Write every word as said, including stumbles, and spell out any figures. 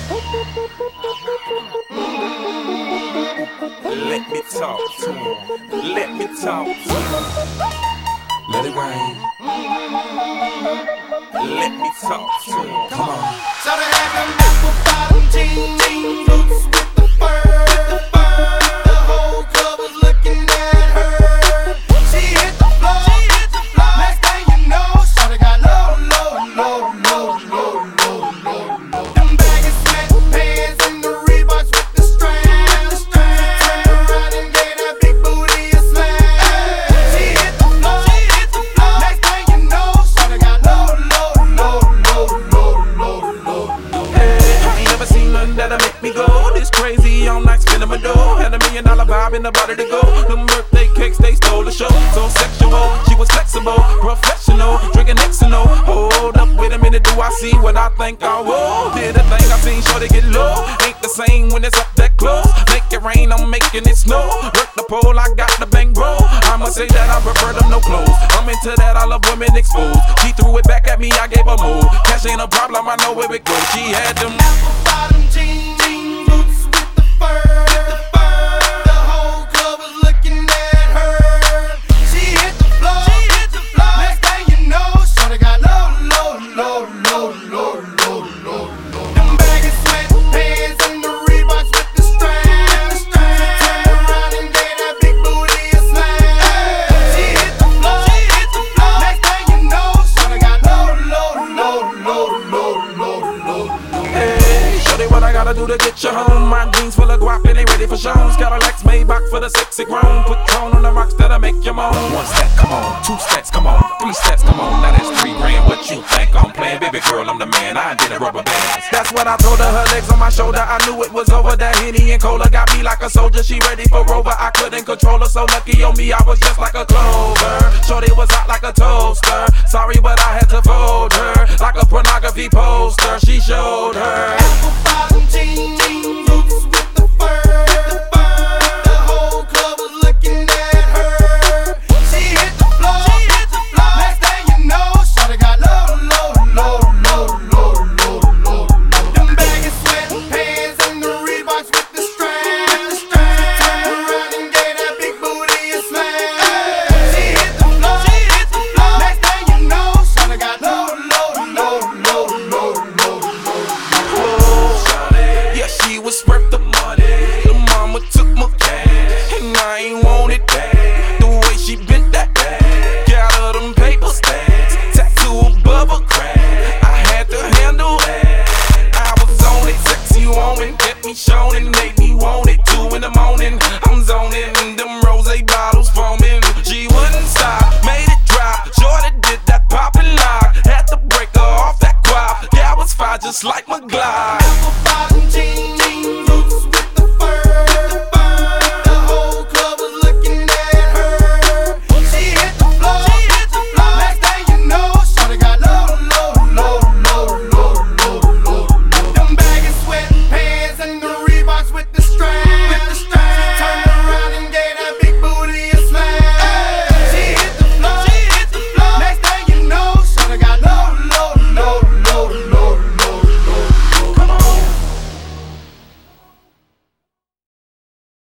Let me talk to him. Let me talk to him. Let it rain. Let me talk to him. Come on. So they had them apple bottom jeans, boots with the fur. The whole club was looking at her. She hit the floor. Next thing you know, shawty got low, low, low, low, low, low, low, low. Them baggy sweatpants and the Reeboks with the straps. Turned around and gave that big booty a slam. She hit the floor. Next thing you know, shawty got low, low, low, low, low, low, low. Hey, I ain't never seen nothing that'll make me go this crazy all night spinning my dough. Had a million dollar vibe in the body to go. Them birthday cakes, they stole the show. So sexual, she was flexible, professional, drinking X and O. Hold up, wait a minute, do I see what I think I will? Did a thing I seen, sure they get low. Ain't the same when it's up that close. Make it rain, I'm making it snow. Work the pole, I got the bang bro. I must say that I prefer them no clothes. I'm into that, I love women exposed. She threw it back at me, I gave her move. Cash ain't a problem, I know where it goes. She had them apple bottom jeans, boots with the fur. The whole club was looking at her. She hit the floor. Next thing you know, shawty got low, low, low, low, low, low, low, low. Them baggy sweatpants and the Reeboks with the straps. Turned around and gave that big booty a slam. She hit the floor. Next thing you know, shawty got low, low, low, low, low, low, low. Hey, shorty, what I gotta do to get you home? My jeans full of guap and they ready for shows. Got a Lex Maybach for the sexy grown. Put tone on the rocks that'll make you moan. One step, come on. Two steps, come on. Three steps, come on. Now that's three grand. What you think I'm playing? Baby girl, I'm the man. I did a rubber band. That's what I told her. Her legs on my shoulder. I knew it was over. That Henny and Cola got me like a soldier. She ready for Rover. I couldn't control her. So lucky on me, I was just like a clover. Shorty was hot like a toaster. Sorry, but I had to fold her like a pornography poster. She showed her.